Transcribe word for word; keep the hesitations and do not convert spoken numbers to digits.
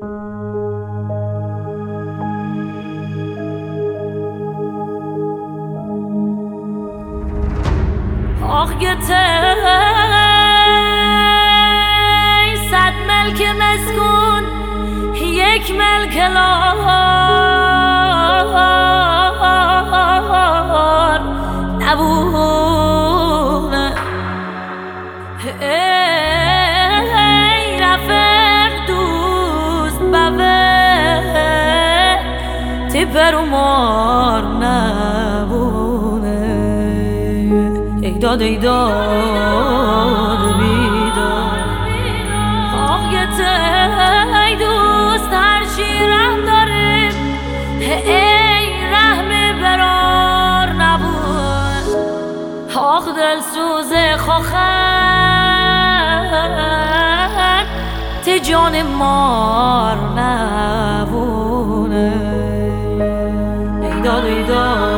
آخ گته صد ملک مسکون یک ملک لار نبونه. ای رفیق دوست بوه تیپر و مار نبونه. ای داد ای داد بیداد آخ گته ای دوست هر چی رحم داریم ای رحم برار نبود. آخ دل سوز خواهر تی جان مار نبونه. ای داد ای داد